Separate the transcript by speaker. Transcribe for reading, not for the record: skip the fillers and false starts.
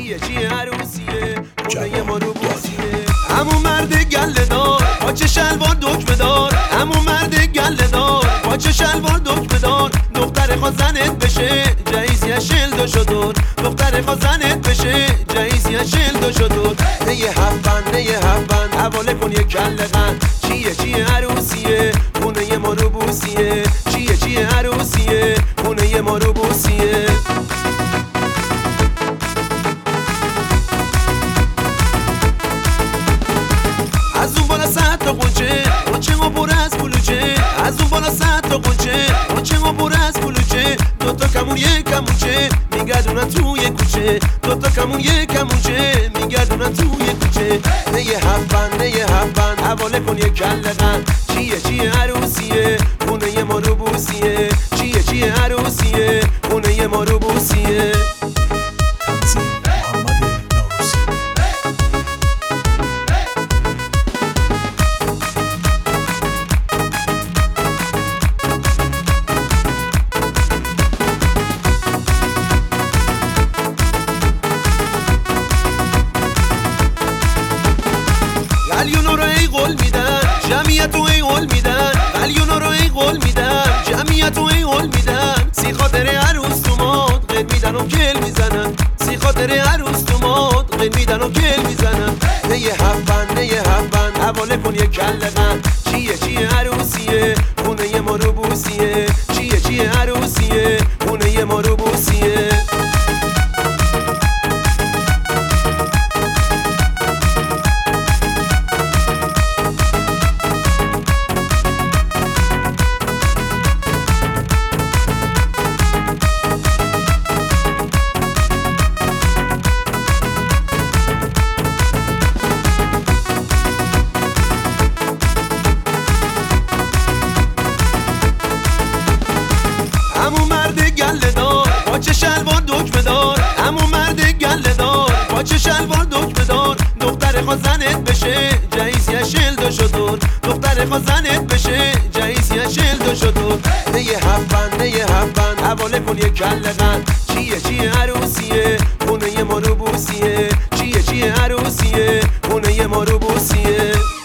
Speaker 1: چیه عروسیه خونه ما رو بوسیه. همون مرد گله دار پاچه شلوار دکمه دار، همون مرد گله دار پاچه شلوار دکمه دار. دختر خواستنت بشه جایزی شلد و شدور، دختر خواستنت بشه جایزی شلد و شدور. نه یه هفبند حواله کن یه کله قند. چیه عروسیه خونه ما رو بوسیه. چیه عروسیه خونه ما رو بوسیه. از اون بالا 100 تا قنچه و پر از کلوچه. از اون بالا 100 تا قنچه و پر از کلوچه. دوتا کمون یک کمونچه میگردونن توی کوچه، دوتا کمون یک کمونچه میگردونن توی کوچه. نه یه هفبند حواله کن یه کله قند. چیه عروسیه خونه ما رو بوسیه. چیه عروسیه خونه ما رو بوسیه. قلیونا رو ای قول میدن جمعیت رو ای قول میدن، قلیونا رو ای قول میدن جمعیت رو ای قول میدن. سی خاطر عروس تو ماد قد میدن و کل میزنن، سی خاطر عروس تو ماد قد میدن و کل میزنن. نه یه هفبند حواله کن یه کله قند. چیه عروسیه خونه ما رو بوسیه. چیه عروسیه خونه ما رو بوسیه. همون مرد گله دار پاچه شلوار دکمه دار، همون مرد گله دار پاچه شلوار دکمه دار. دختر خواستنت بشه جایزی شلد و شدور، دختر خواستنت بشه جایزی شلد و شدور. نه یه هفبند حواله کن یه کله قند. چیه عروسیه خونه ما رو بوسیه. چیه عروسیه خونه ما رو بوسیه.